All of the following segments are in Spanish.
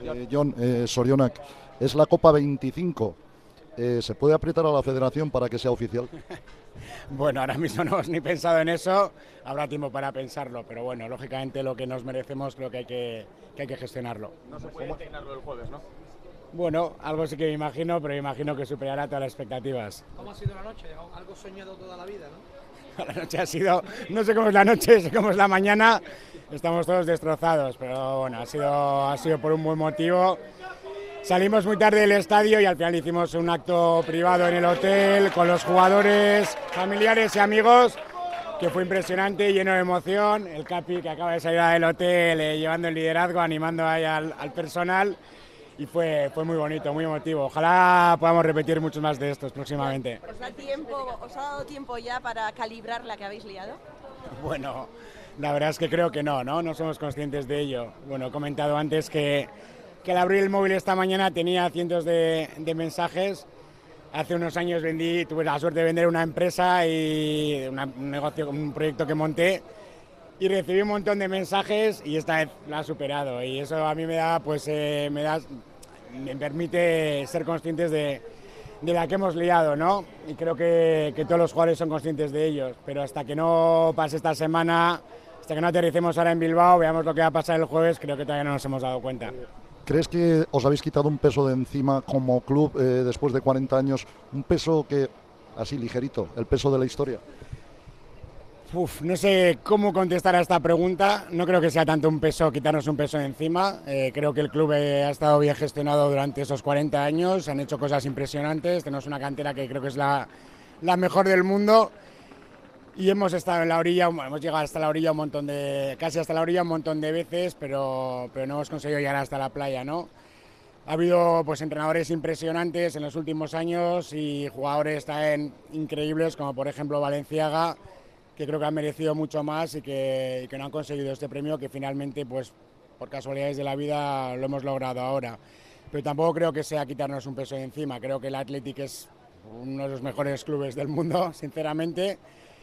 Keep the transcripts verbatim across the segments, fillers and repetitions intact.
Eh, Jon, eh, Sorionak, es la Copa veinticinco. Eh, ¿Se puede apretar a la federación para que sea oficial? Bueno, ahora mismo no hemos ni pensado en eso, habrá tiempo para pensarlo, pero bueno, lógicamente lo que nos merecemos creo que hay que, que, hay que gestionarlo. No se puede integrarlo el jueves, ¿no? Bueno, algo sí que me imagino, pero me imagino que superará todas las expectativas. ¿Cómo ha sido la noche? Algo soñado toda la vida, ¿no? La noche ha sido, no sé cómo es la noche, sé cómo es la mañana, estamos todos destrozados, pero bueno, ha sido, ha sido por un buen motivo. Salimos muy tarde del estadio y al final hicimos un acto privado en el hotel con los jugadores, familiares y amigos, que fue impresionante, lleno de emoción. El Capi, que acaba de salir del hotel eh, llevando el liderazgo, animando ahí al, al personal, y fue, fue muy bonito, muy emotivo. Ojalá podamos repetir muchos más de estos próximamente. ¿Os da tiempo, os ha dado tiempo ya para calibrar la que habéis liado? Bueno, la verdad es que creo que no, ¿no? No somos conscientes de ello. Bueno, he comentado antes que, que al abrir el móvil esta mañana tenía cientos de, de mensajes. Hace unos años vendí, tuve la suerte de vender una empresa y una, un negocio, un proyecto que monté, y recibí un montón de mensajes y esta vez la ha superado, y eso a mí me da, pues, eh, me da, me permite ser conscientes de, de la que hemos liado, ¿no? Y creo que, que todos los jugadores son conscientes de ellos, pero hasta que no pase esta semana, hasta que no aterricemos ahora en Bilbao, veamos lo que va a pasar el jueves, creo que todavía no nos hemos dado cuenta. ¿Crees que os habéis quitado un peso de encima como club eh, después de cuarenta años? Un peso que, así ligerito, el peso de la historia. Uf, no sé cómo contestar a esta pregunta. No creo que sea tanto un peso, quitarnos un peso de encima. Eh, creo que el club eh, ha estado bien gestionado durante esos cuarenta años. Se han hecho cosas impresionantes. Tenemos una cantera que creo que es la, la mejor del mundo. Y hemos estado en la orilla, hemos llegado hasta la orilla un montón de, casi hasta la orilla un montón de veces, pero, pero no hemos conseguido llegar hasta la playa, ¿no? Ha habido pues entrenadores impresionantes en los últimos años y jugadores también increíbles, como por ejemplo Valenciaga, que creo que han merecido mucho más y que, y que no han conseguido este premio, que finalmente, pues por casualidades de la vida, lo hemos logrado ahora. Pero tampoco creo que sea quitarnos un peso de encima. Creo que el Athletic es uno de los mejores clubes del mundo, sinceramente.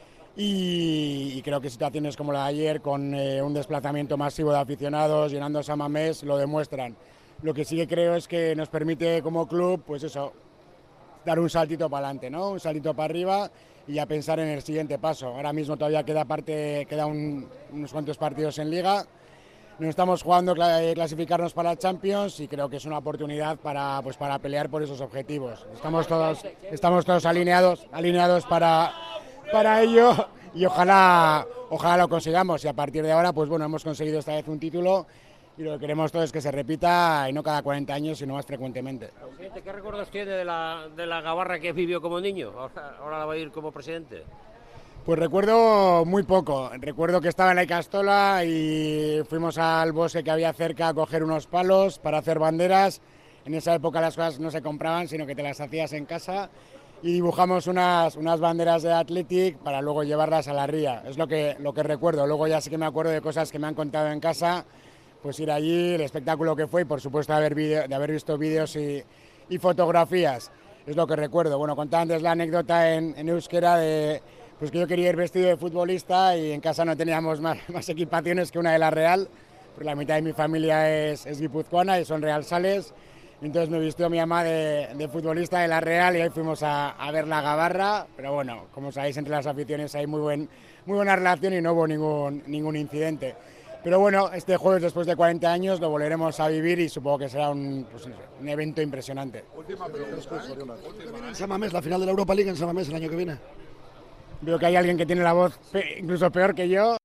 Y, y creo que situaciones como la de ayer, con eh, un desplazamiento masivo de aficionados, llenando San Mamés, lo demuestran. Lo que sí que creo es que nos permite como club, pues eso, dar un saltito para adelante, ¿no? Un saltito para arriba y a pensar en el siguiente paso. Ahora mismo todavía queda, parte, queda un, unos cuantos partidos en Liga. Nos estamos jugando a clasificarnos para la Champions y creo que es una oportunidad para, pues, para pelear por esos objetivos. Estamos todos, estamos todos alineados, alineados para... para ello y ojalá, ojalá lo consigamos, y a partir de ahora pues bueno, hemos conseguido esta vez un título y lo que queremos todos es que se repita, y no cada cuarenta años sino más frecuentemente. Presidente, ¿qué recuerdos tiene de la, de la gabarra que vivió como niño? Ahora, ahora la va a ir como presidente. Pues recuerdo muy poco, recuerdo que estaba en la Icastola y fuimos al bosque que había cerca a coger unos palos para hacer banderas. En esa época las cosas no se compraban, sino que te las hacías en casa. Y dibujamos unas, unas banderas de Athletic para luego llevarlas a la ría. Es lo que, lo que recuerdo. Luego ya sí que me acuerdo de cosas que me han contado en casa, pues ir allí, el espectáculo que fue y por supuesto de haber, video, de haber visto vídeos y, y fotografías. Es lo que recuerdo. Bueno, contaba antes la anécdota en, en euskera de pues que yo quería ir vestido de futbolista y en casa no teníamos más, más equipaciones que una de la Real, porque la mitad de mi familia es, es guipuzcoana y son realsales. Entonces me vistió mi mamá de, de futbolista de la Real y ahí fuimos a, a ver la gabarra, pero bueno, como sabéis, entre las aficiones hay muy, buen, muy buena relación y no hubo ningún, ningún incidente. Pero bueno, este jueves, después de cuarenta años, lo volveremos a vivir y supongo que será un, pues, un evento impresionante. Última pregunta. En San Mamés, la final de la Europa League en San Mamés el año que viene. Veo que hay alguien que tiene la voz pe- incluso peor que yo.